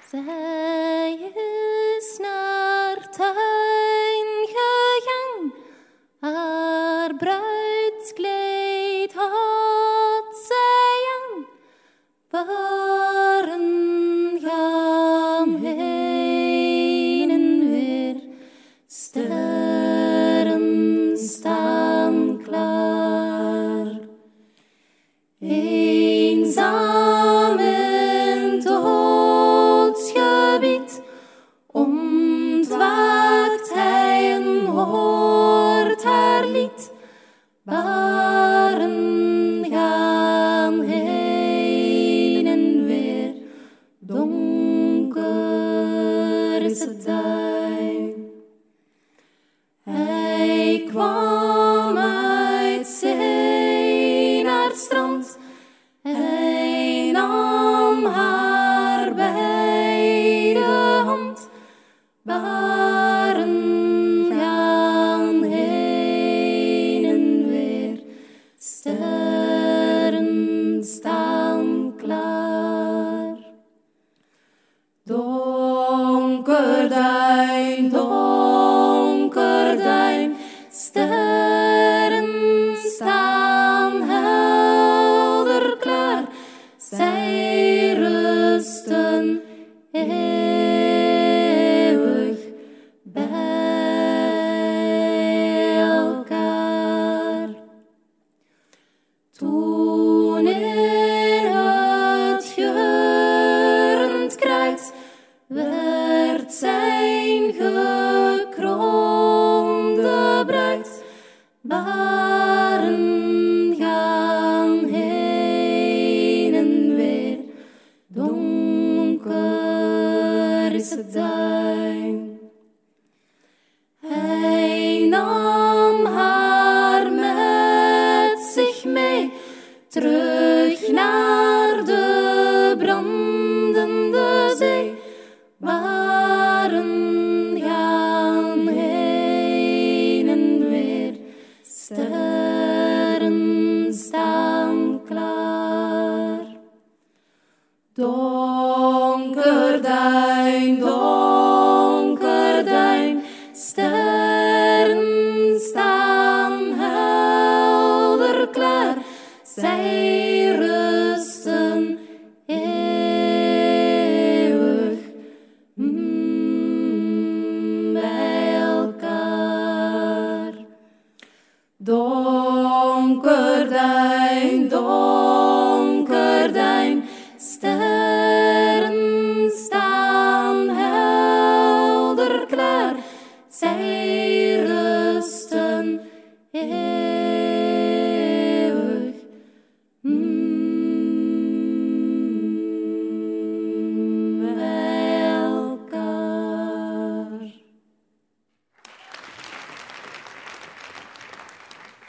Zij is naar tuin gegaan, haar bruidskleed had zij aan. Baren gaan heen en weer, sterren staan klaar. Eenzaam in het doodsgebied ontwaakt hij en hoort haar lied. Baren gaan heen en weer, donker is het daar. Hij kwam uit zee naar het strand, hij nam haar bij de hand. Baren gaan heen en weer, sterren staan klaar. Donker duin, sterren staan helder klaar. Zij rusten eeuwig bij elkaar. Toen in het geurend kruid werd zijn gekroonde bruid.